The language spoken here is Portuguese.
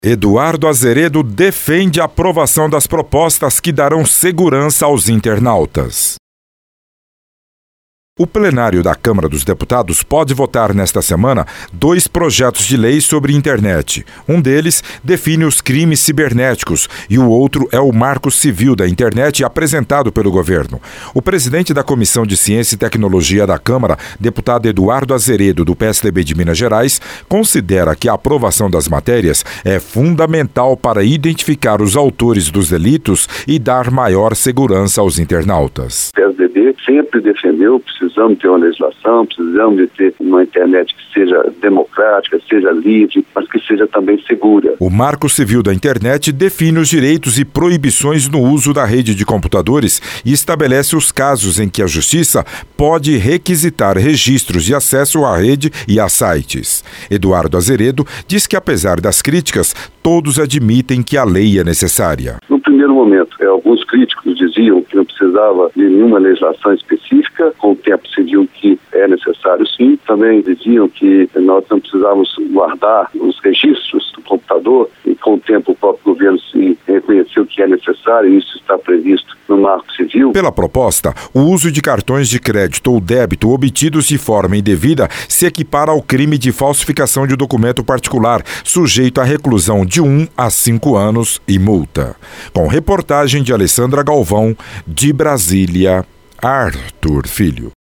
Eduardo Azeredo defende a aprovação das propostas que darão segurança aos internautas. O plenário da Câmara dos Deputados pode votar nesta semana 2 projetos de lei sobre internet. Um deles define os crimes cibernéticos e o outro é o Marco Civil da Internet apresentado pelo governo. O presidente da Comissão de Ciência e Tecnologia da Câmara, deputado Eduardo Azeredo, do PSDB de Minas Gerais, considera que a aprovação das matérias é fundamental para identificar os autores dos delitos e dar maior segurança aos internautas. O PSDB sempre defendeu, precisamos ter uma legislação, precisamos de ter uma internet que seja democrática, seja livre, mas que seja também segura. O Marco Civil da Internet define os direitos e proibições no uso da rede de computadores e estabelece os casos em que a Justiça pode requisitar registros de acesso à rede e a sites. Eduardo Azeredo diz que, apesar das críticas, todos admitem que a lei é necessária. No primeiro momento, alguns críticos diziam que não precisava de nenhuma legislação específica, com o tempo se viu que é necessário sim. Também diziam que nós não precisávamos guardar os registros do computador e com o tempo o próprio governo se reconheceu que é necessário e isso está previsto no Marco Civil. Pela proposta, o uso de cartões de crédito ou débito obtidos de forma indevida se equipara ao crime de falsificação de documento particular, sujeito à reclusão de 1 a 5 anos e multa. Com reportagem de Alessandra Galvão, de Brasília, Arthur Filho.